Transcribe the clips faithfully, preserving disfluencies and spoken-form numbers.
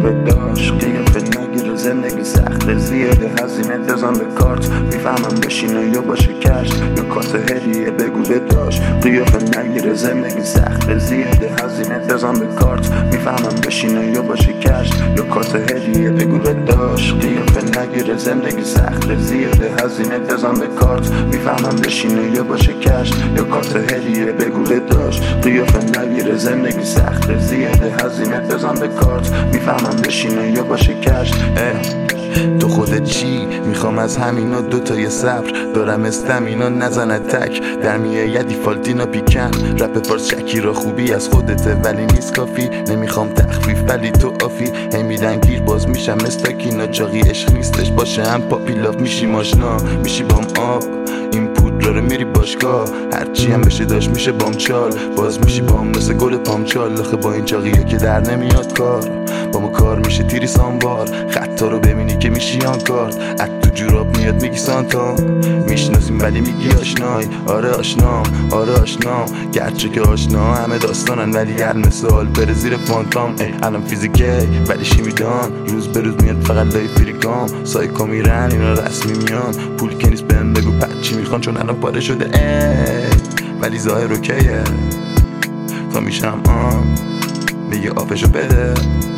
به داشت قیافه نگیره زندگی سخت زیاده هزینه بزن به کارت میفهمم بشینه یا باشه کش یا کارت هدیه بگو به داشت قیافه نگیره زندگی سخت زیاده هزینه بزن به کارت میفهمم بشینه یا باشه کش یا کارت هدیه بگو به داشت قیافه نگیره زندگی سخت زیاده هزینه بزن به کارت میفهمم بشینه یا باشه کش یا کارت هدیه بگو به داشت قیافه نگیره زندگی سخت زیاده هزینه بزن به کارت میفهمم بشینه یا باشه کش. تو خودت چی؟ میخوام از همینا دوتای صبر دارم استمینا نزنه تک در میه یه دیفالتینا پیکن رپ فارس شکیرا خوبی از خودته ولی نیست کافی نمیخوام تخفیف ولی تو آفی هی میدن گیر باز میشم استاکینا چاقی عشق نیستش باشه هم پاپی لاف میشی ماشنا میشی بام آب این پودرا رو میری باشگاه هرچی هم بشه داشت میشه بام چال باز میشی بام مثل گل پامچال آخه با این چاقیه که در نمیاد کار با ما کار میشه تیری سانبار خطا رو ببینی که میشی آن کارت از تو جوراب میاد میگی سانتا میشناسیم ولی میگی آشنای آره آشنام آره آشنام گرچه که آشنا همه داستانن ولی هر مثال بره زیر فانتام ای الان فیزیکه ولی شیمیدان روز به روز میاد فقط لای فریکام سایکا میرن اینا رسمی میان پول که نیست بهم بگو پد چی میخوان چون الان پاره شده ای ولی ظاهر اوکیه تا میشم آن میگه آفشو بده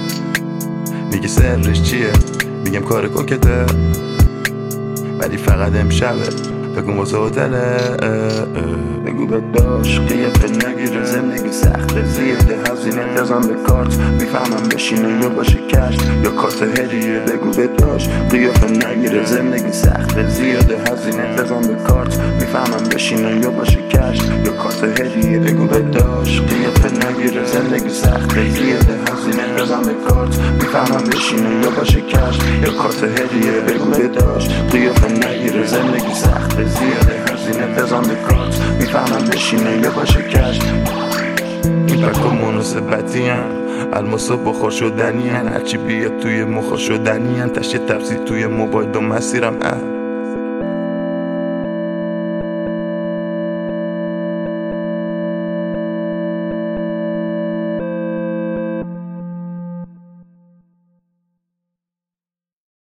میگه سرش چیه میگم کار کوکته ولی فقط امشبه بگم واسه هتله بگو به داشت قیافه نگیره زندگی سخت زیاده هزینه بزن به کارت میفهمم بشینه یا باشه کش یا کارت هدیه بگو به داشت قیافه نگیره زندگی سخت زیاده هزینه بزن به کارت میفهمم بشینه یا باشه کش یا کارت هدیه بگو به داشت قیافه نگیره زندگی سخت زیاده هزینه بزن به کارت میفهمم بشینه یا باشه کش یا کارت هدیه بگو به داشت قیافه نگیره زندگی سخت زیاده هزینه بزن به کارت میفهمم بشینه یا باشه کش این پکا مناسبتی هن الماسا بخور شدنی هن هرچی بیاد توی مخا شدنی هن تشه تفسیر توی موبایل و مسیرم اه